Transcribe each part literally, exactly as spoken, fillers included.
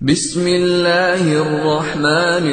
بسم الله الرحمن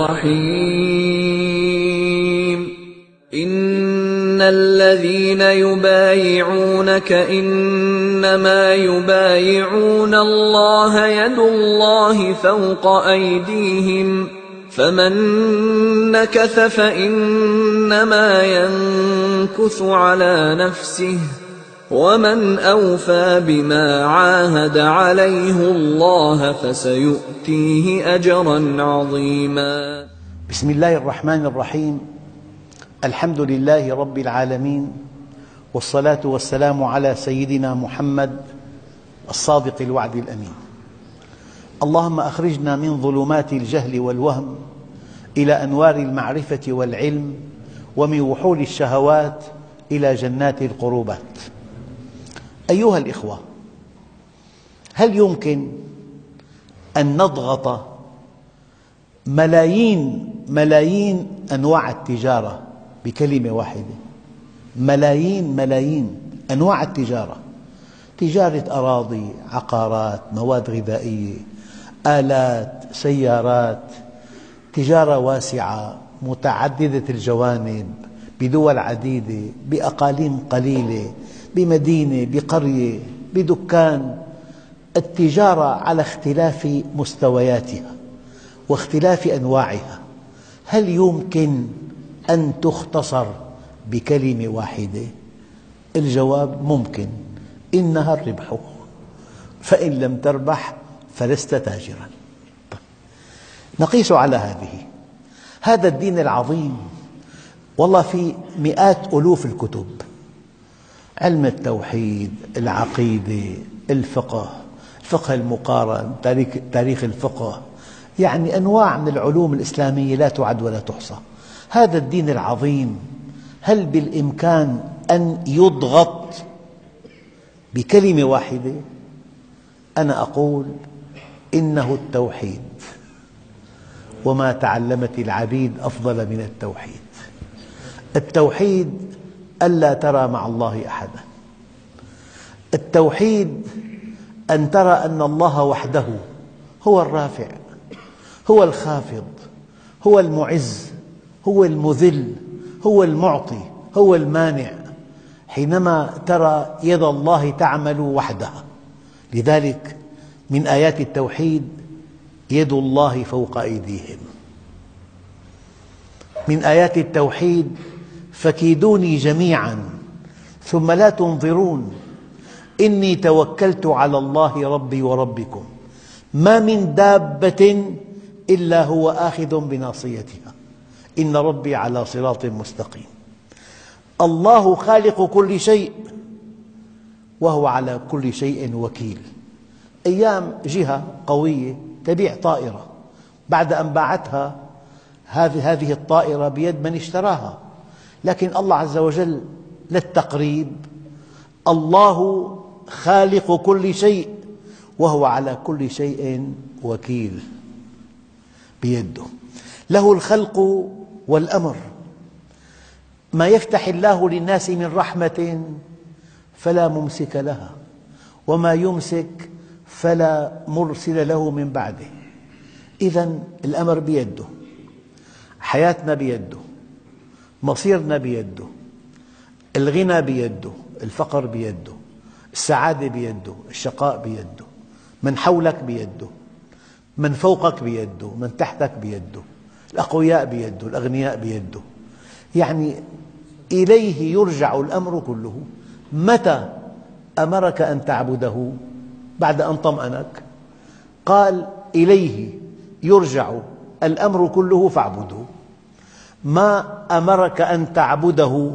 الرحيم إن الذين يبايعونك إنما يبايعون الله يد الله فوق أيديهم فمن نكث فإنما ينكث على نفسه ومن أوفى بما عاهد عليه الله فسيؤتيه أجرا عظيما. بسم الله الرحمن الرحيم. الحمد لله رب العالمين، والصلاة والسلام على سيدنا محمد الصادق الوعد الأمين. اللهم أخرجنا من ظلمات الجهل والوهم إلى أنوار المعرفة والعلم، ومن وحول الشهوات إلى جنات القربات. أيها الإخوة، هل يمكن أن نضغط ملايين ملايين أنواع التجارة بكلمة واحدة؟ ملايين ملايين أنواع التجارة، تجارة أراضي، عقارات، مواد غذائية، آلات، سيارات، تجارة واسعة متعددة الجوانب بدول عديدة، بأقاليم قليلة، بمدينة، بقرية، بدكان. التجارة على اختلاف مستوياتها واختلاف أنواعها، هل يمكن أن تختصر بكلمة واحدة؟ الجواب ممكن، إنها الربح، فإن لم تربح فلست تاجرا. نقيس على هذه هذا الدين العظيم، والله في مئات ألوف الكتب: علم التوحيد، العقيدة، الفقه، الفقه المقارن، تاريخ الفقه، يعني أنواع من العلوم الإسلامية لا تعد ولا تحصى. هذا الدين العظيم هل بالإمكان أن يضغط بكلمة واحدة؟ أنا أقول إنه التوحيد، وما تعلمت العبيد أفضل من التوحيد. التوحيد ألا ترى مع الله أحدا. التوحيد أن ترى أن الله وحده هو الرافع، هو الخافض، هو المعز، هو المذل، هو المعطي، هو المانع. حينما ترى يد الله تعمل وحدها، لذلك من آيات التوحيد يد الله فوق أيديهم. من آيات التوحيد فكيدوني جميعا ثم لا تنظرون إني توكلت على الله ربي وربكم ما من دابة إلا هو آخذ بناصيتها إن ربي على صراط مستقيم. الله خالق كل شيء وهو على كل شيء وكيل. أيام جهة قوية تبيع طائرة، بعد أن باعتها هذه الطائرة بيد من اشتراها، لكن الله عز وجل للتقريب: الله خالق كل شيء وهو على كل شيء وكيل، بيده، له الخلق والأمر. ما يفتح الله للناس من رحمة فلا ممسك لها، وما يمسك فلا مرسل له من بعده. إذن الأمر بيده، حياتنا بيده، مصيرنا بيده، الغنى بيده، الفقر بيده، السعادة بيده، الشقاء بيده، من حولك بيده، من فوقك بيده، من تحتك بيده، الأقوياء بيده، الأغنياء بيده. يعني إليه يرجع الأمر كله. متى أمرك أن تعبده؟ بعد أن طمأنك، قال: إليه يرجع الأمر كله فاعبده. ما أمرك أن تعبده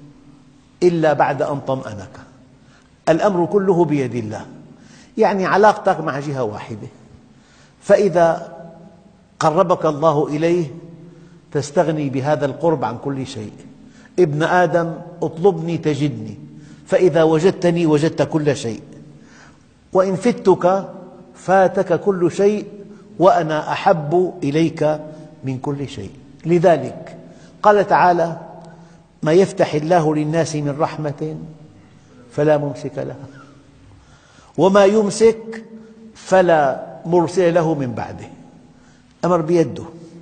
إلا بعد أن طمأنك. الأمر كله بيد الله، يعني علاقتك مع جهة واحدة، فإذا قربك الله إليه تستغني بهذا القرب عن كل شيء. ابن آدم اطلبني تجدني، فإذا وجدتني وجدت كل شيء، وإن فتك فاتك كل شيء، وأنا أحب إليك من كل شيء. لذلك قال تعالى: ما يفتح الله للناس من رحمة فلا ممسك لها، وما يمسك فلا مرسل له من بعده، أمر بيده،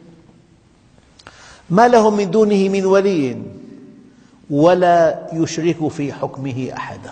ما لهم من دونه من ولي ولا يشرك في حكمه أحدا.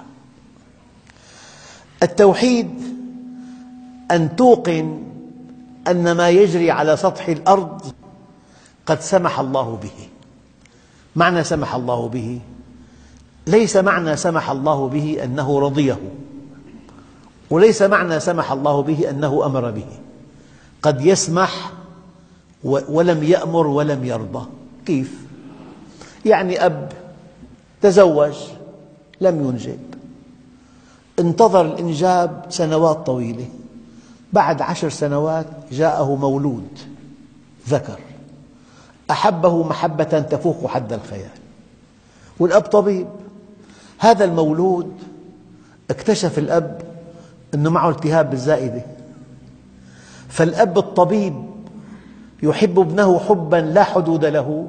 التوحيد أن توقن أن ما يجري على سطح الأرض قد سمح الله به. معنى سمح الله به ليس معنى سمح الله به أنه رضيه، وليس معنى سمح الله به أنه أمر به. قد يسمح ولم يأمر ولم يرضى. كيف؟ يعني أب تزوج لم ينجب، انتظر الإنجاب سنوات طويلة، بعد عشر سنوات جاءه مولود ذكر أحبه محبة تفوق حد الخيال، والأب طبيب. هذا المولود اكتشف الأب أنه معه التهاب بالزائدة، فالأب الطبيب يحب ابنه حبا لا حدود له،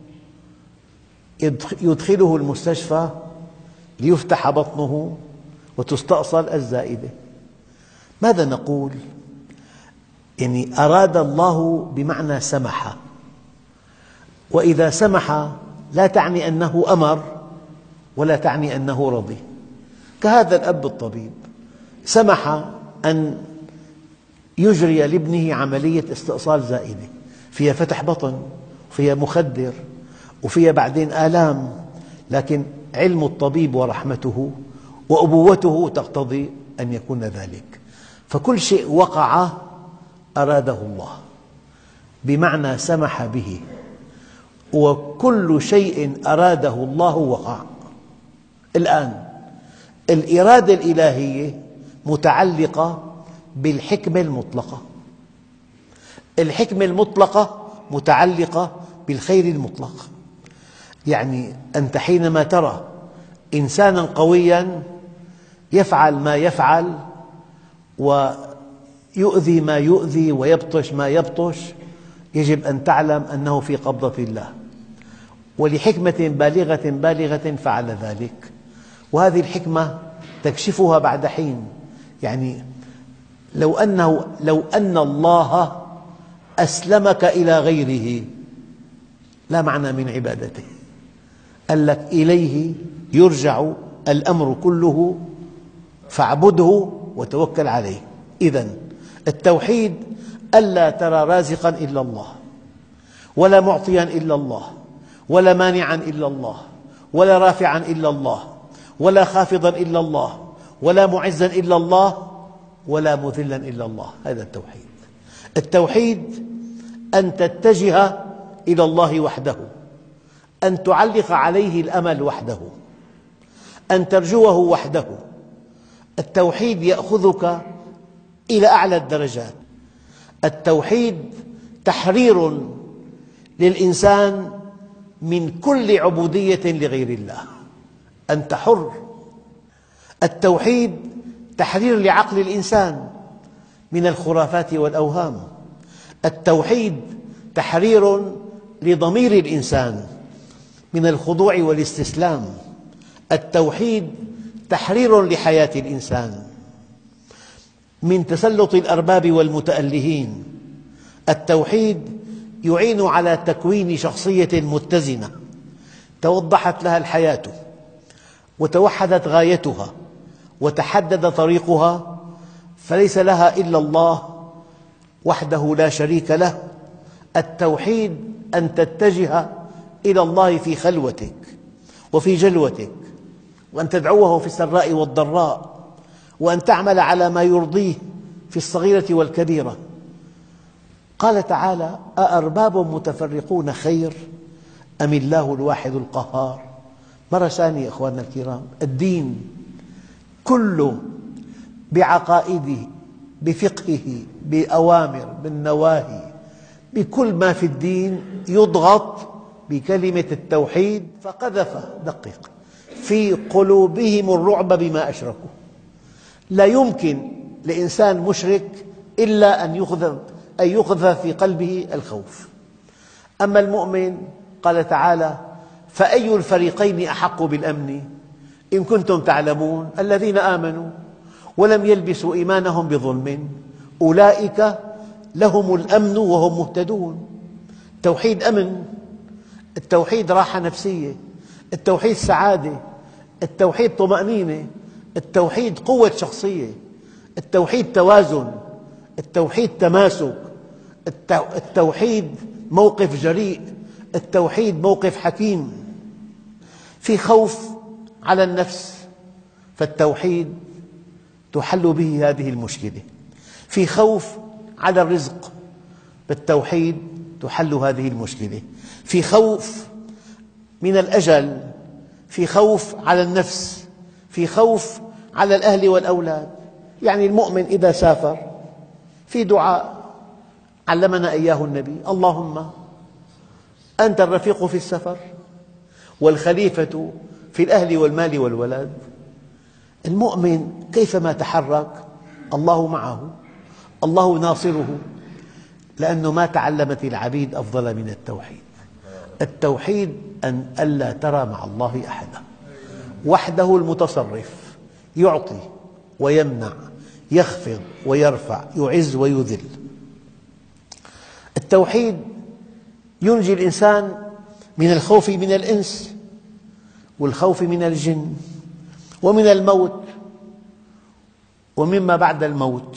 يدخله المستشفى ليفتح بطنه وتستأصل الزائدة. ماذا نقول؟ يعني أراد الله بمعنى سمح، وإذا سمح لا تعني أنه أمر ولا تعني أنه رضي. كهذا الأب الطبيب سمح أن يجري لابنه عملية استئصال زائدة فيها فتح بطن وفيها مخدر وفيها بعدين آلام، لكن علم الطبيب ورحمته وأبوته تقتضي أن يكون ذلك. فكل شيء وقع أراده الله بمعنى سمح به، وكل شيء أراده الله وقع. الآن الإرادة الإلهية متعلقة بالحكمة المطلقة، الحكمة المطلقة متعلقة بالخير المطلق. يعني أنت حينما ترى إنسانا قويا يفعل ما يفعل ويؤذي ما يؤذي ويبطش ما يبطش، يجب أن تعلم أنه في قبضة الله، ولحكمة بالغة بالغة فعل ذلك، وهذه الحكمة تكشفها بعد حين. يعني لو أنه لو أن الله أسلمك إلى غيره لا معنى من عبادته، قال لك إليه يرجع الأمر كله فاعبده وتوكل عليه. إذن التوحيد ألا ترى رازقا إلا الله، ولا معطيا إلا الله، ولا مانعا إلا الله، ولا رافعا إلا الله، ولا خافضا إلا الله، ولا معزا إلا الله، ولا مذلا إلا الله. هذا التوحيد. التوحيد أن تتجه إلى الله وحده، أن تعلق عليه الأمل وحده، أن ترجوه وحده. التوحيد يأخذك إلى أعلى الدرجات. التوحيد تحرير للإنسان من كل عبودية لغير الله، أنت حر. التوحيد تحرير لعقل الإنسان من الخرافات والأوهام. التوحيد تحرير لضمير الإنسان من الخضوع والاستسلام. التوحيد تحرير لحياة الإنسان من تسلط الأرباب والمتألهين. التوحيد يعين على تكوين شخصية متزنة توضحت لها الحياة وتوحدت غايتها وتحدد طريقها، فليس لها إلا الله وحده لا شريك له. التوحيد أن تتجه إلى الله في خلوتك وفي جلوتك، وأن تدعوه في السراء والضراء، وأن تعمل على ما يرضيه في الصغيرة والكبيرة. قال تعالى: أأرباب متفرقون خير أم الله الواحد القهار. مرة ثانية أخواننا الكرام، الدين كله بعقائده بفقهه بأوامر بالنواهي بكل ما في الدين يضغط بكلمة التوحيد، فقذف دقق في قلوبهم الرعب بما أشركوا. لا يمكن لإنسان مشرك إلا أن يقذف أن يقذف في قلبه الخوف. أما المؤمن قال تعالى: فأي الفريقين أحق بالأمن إن كنتم تعلمون الذين آمنوا ولم يلبسوا إيمانهم بظلم أولئك لهم الأمن وهم مهتدون. التوحيد أمن، التوحيد راحة نفسية، التوحيد سعادة، التوحيد طمأنينة، التوحيد قوة شخصية، التوحيد توازن، التوحيد تماسك، التوحيد موقف جريء، التوحيد موقف حكيم. في خوف على النفس، فالتوحيد تحل به هذه المشكلة. في خوف على الرزق، بالتوحيد تحل هذه المشكلة. في خوف من الأجل، في خوف على النفس، في خوف على الأهل والأولاد. يعني المؤمن إذا سافر في دعاء علمنا إياه النبي: اللهم أنت الرفيق في السفر والخليفة في الأهل والمال والولد. المؤمن كيفما تحرك الله معه، الله ناصره، لأنه ما تعلمت العبيد أفضل من التوحيد. التوحيد أن ألا ترى مع الله أحدا، وحده المتصرف، يعطي ويمنع، يخفض ويرفع، يعز ويذل. التوحيد ينجي الإنسان من الخوف من الإنس، والخوف من الجن، ومن الموت، ومما بعد الموت.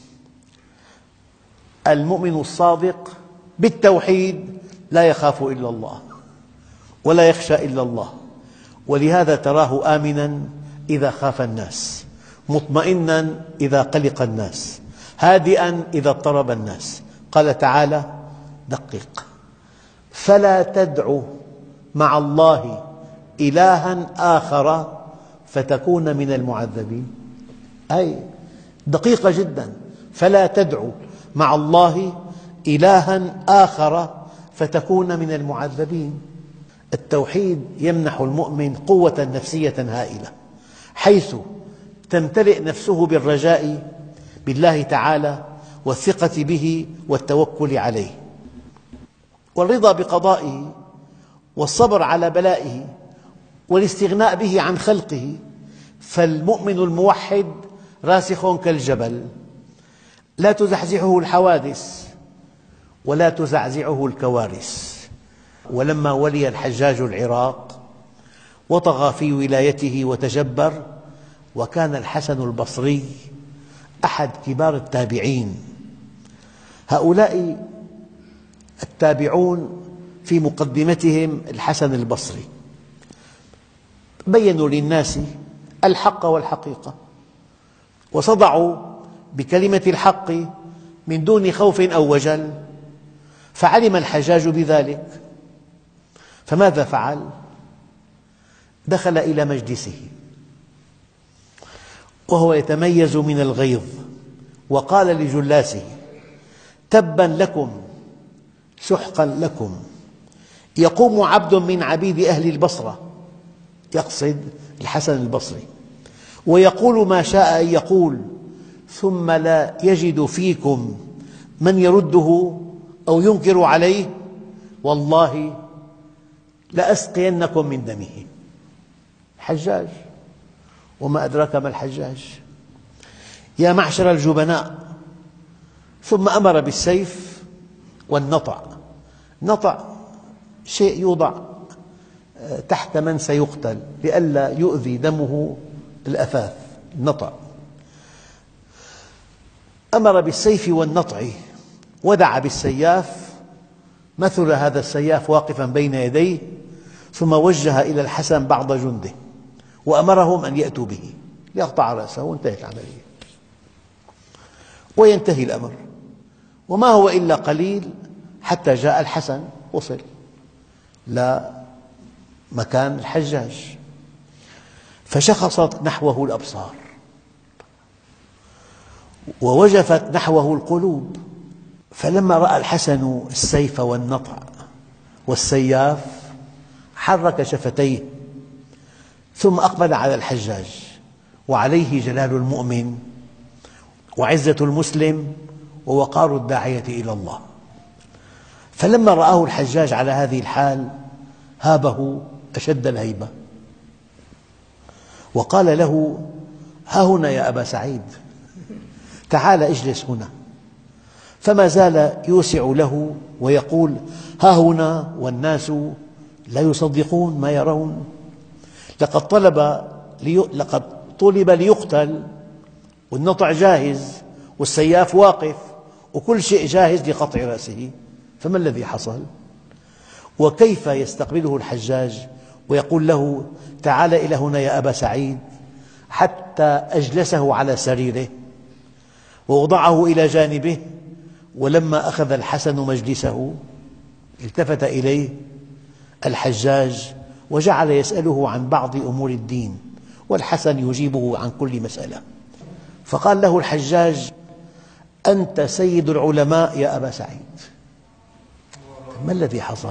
المؤمن الصادق بالتوحيد لا يخاف إلا الله ولا يخشى إلا الله، ولهذا تراه آمناً إذا خاف الناس، مطمئناً إذا قلق الناس، هادئاً إذا اضطرب الناس. قال تعالى: دقق: فلا تدع مع الله إلها آخر فتكون من المعذبين. أي دقيقة جدا: فلا تدع مع الله إلها آخر فتكون من المعذبين. التوحيد يمنح المؤمن قوة نفسية هائلة، حيث تمتلئ نفسه بالرجاء بالله تعالى والثقة به والتوكل عليه، والرضا بقضائه، والصبر على بلائه، والاستغناء به عن خلقه. فالمؤمن الموحد راسخ كالجبل، لا تزحزحه الحوادث ولا تزعزعه الكوارث. ولما ولي الحجاج العراق وطغى في ولايته وتجبر، وكان الحسن البصري أحد كبار التابعين. هؤلاء التابعون في مقدمتهم الحسن البصري بيّنوا للناس الحق والحقيقة، وصدعوا بكلمة الحق من دون خوف أو وجل. فعلم الحجاج بذلك، فماذا فعل؟ دخل إلى مجلسه وهو يتميز من الغيظ، وقال لجلاسه: تبا لكم، سحقا لكم، يقوم عبد من عبيد أهل البصرة، يقصد الحسن البصري، ويقول ما شاء أن يقول، ثم لا يجد فيكم من يرده أو ينكر عليه، والله لأسقينكم من دمه. الحجاج، وما أدراك ما الحجاج، يا معشر الجبناء. ثم أمر بالسيف والنطع. نطع شيء يوضع تحت من سيقتل لئلا يؤذي دمه الأثاث، النطع. أمر بالسيف والنطع، ودعا بالسياف، مثل هذا السياف واقفا بين يديه، ثم وجه إلى الحسن بعض جنده وأمرهم أن يأتوا به ليقطع رأسه، وانتهت العملية وينتهي الأمر. وما هو إلا قليل حتى جاء الحسن، وصل لمكان الحجاج، فشخصت نحوه الأبصار ووجفت نحوه القلوب. فلما رأى الحسن السيف والنطع والسياف حرك شفتيه، ثم أقبل على الحجاج وعليه جلال المؤمن وعزة المسلم ووقار الداعية إلى الله. فلما رآه الحجاج على هذه الحال هابه أشد الهيبة، وقال له: ها هنا يا أبا سعيد، تعال اجلس هنا. فما زال يوسع له ويقول: ها هنا والناس لا يصدقون ما يرون. لقد طلب لي... لقد طلب ليقتل، والنطع جاهز والسياف واقف وكل شيء جاهز لقطع رأسه، فما الذي حصل؟ وكيف يستقبله الحجاج ويقول له: تعال إلى هنا يا أبا سعيد، حتى أجلسه على سريره ووضعه إلى جانبه. ولما أخذ الحسن مجلسه التفت إليه الحجاج وجعل يسأله عن بعض أمور الدين، والحسن يجيبه عن كل مسألة. فقال له الحجاج: أنت سيد العلماء يا أبا سعيد. ما الذي حصل؟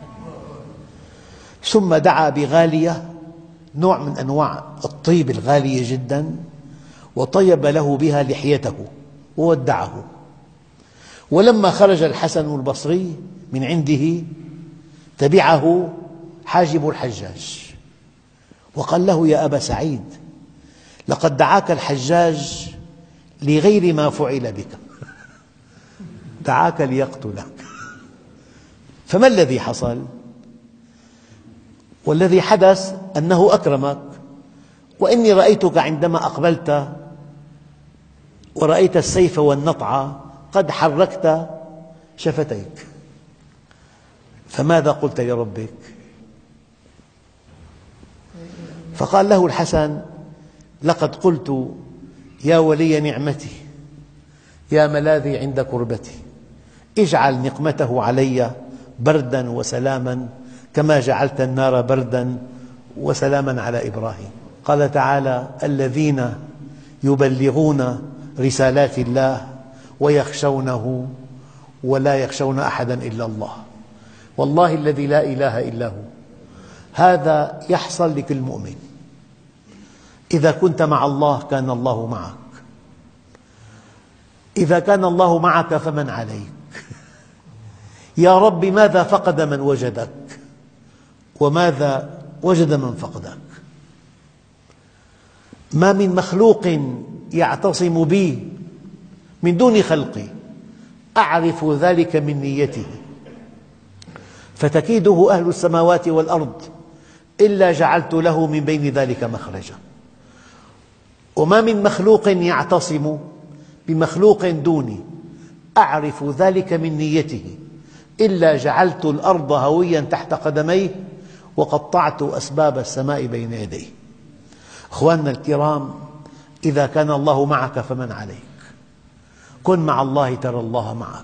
ثم دعا بغالية، نوع من أنواع الطيب الغالية جدا، وطيب له بها لحيته وودعه. ولما خرج الحسن البصري من عنده تبعه حاجب الحجاج وقال له: يا أبا سعيد، لقد دعاك الحجاج لغير ما فعل بك، دعاك ليقتلك، فما الذي حصل؟ والذي حدث أنه أكرمك، وإني رأيتك عندما أقبلت ورأيت السيف والنطع قد حركت شفتيك، فماذا قلت لربك؟ فقال له الحسن: لقد قلت: يا ولي نعمتي، يا ملاذي عند كربتي، اجعل نقمته علي بردا وسلاما كما جعلت النار بردا وسلاما على إبراهيم. قال تعالى: الذين يبلغون رسالات الله ويخشونه ولا يخشون أحدا إلا الله. والله الذي لا إله إلا هو، هذا يحصل لكل مؤمن. إذا كنت مع الله كان الله معك، إذا كان الله معك فمن عليك. يا رب، ماذا فقد من وجدك وماذا وجد من فقدك؟ ما من مخلوق يعتصم بي من دون خلقي أعرف ذلك من نيته، فتكيده أهل السماوات والأرض إلا جعلت له من بين ذلك مخرجا. وما من مخلوق يعتصم بمخلوق دوني أعرف ذلك من نيته إلا جعلت الأرض هويا تحت قدميه وقطعت أسباب السماء بين يديه. أخواننا الكرام، إذا كان الله معك فمن عليك. كن مع الله ترى الله معك،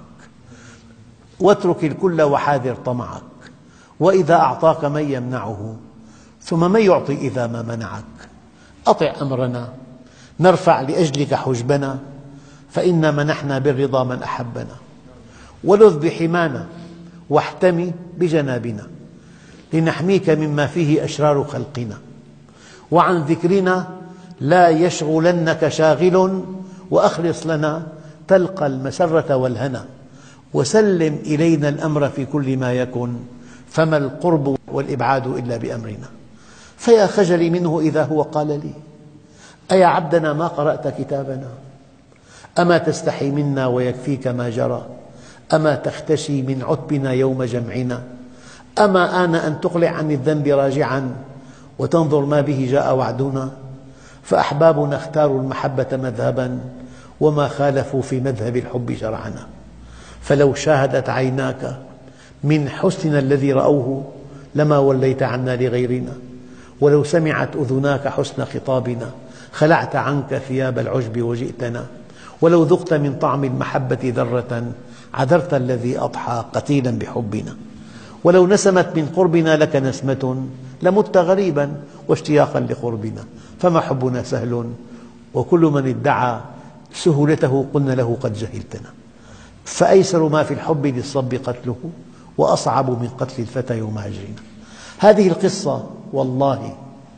واترك الكل وحاذر طمعك. وإذا أعطاك من يمنعه، ثم من يعطي إذا ما منعك؟ أطع أمرنا، نرفع لأجلك حجبنا، فإنا منحنا بالرضا من أحبنا. ولذ بحمانا واحتمي بجنابنا، لنحميك مما فيه أشرار خلقنا. وعن ذكرنا لا يشغلنك شاغل، وأخلص لنا تلقى المسرة والهنا. وسلم إلينا الأمر في كل ما يكن، فما القرب والإبعاد إلا بأمرنا. فيا خجلي منه إذا هو قال لي: أيا عبدنا ما قرأت كتابنا؟ أما تستحي منا ويكفيك ما جرى؟ أما تختشي من عتبنا يوم جمعنا؟ أما آن أن تقلع عن الذنب راجعا وتنظر ما به جاء وعدنا؟ فأحبابنا اختاروا المحبة مذهبا، وما خالفوا في مذهب الحب شرعنا. فلو شاهدت عيناك من حسننا الذي رأوه لما وليت عنا لغيرنا، ولو سمعت أذناك حسن خطابنا خلعت عنك ثياب العجب وجئتنا، ولو ذقت من طعم المحبة ذرة عذرت الذي أضحى قتيلا بحبنا، ولو نسمت من قربنا لك نسمة لمت غريبا واشتياقا لقربنا. فما حبنا سهل، وكل من ادعى سهولته قلنا له قد جهلتنا. فأيسر ما في الحب للصب قتله، وأصعب من قتل الفتى يوم هجرنا. هذه القصة والله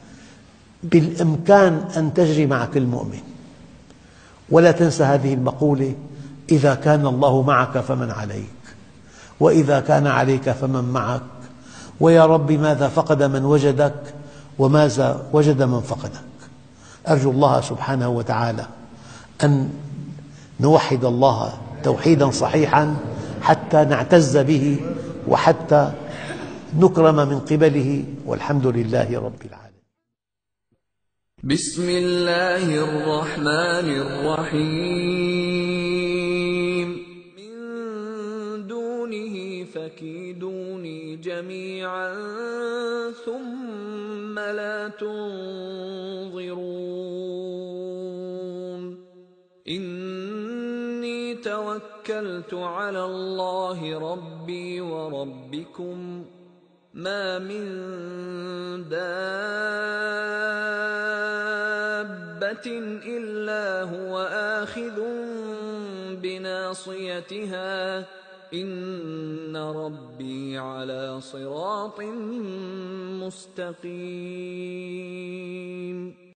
بالإمكان أن تجري مع كل مؤمن، ولا تنسى هذه المقولة: إذا كان الله معك فمن عليك، وإذا كان عليك فمن معك. ويا رب، ماذا فقد من وجدك وماذا وجد من فقدك. أرجو الله سبحانه وتعالى أن نوحد الله توحيدا صحيحا حتى نعتز به وحتى نكرم من قبله، والحمد لله رب العالمين. بسم الله الرحمن الرحيم. من دونه فكيدوني جميعا ثم لا تنظرون. إني توكلت على الله ربي وربكم ما من دابة إلا هو آخذ بناصيتها إن ربي على صراط مستقيم.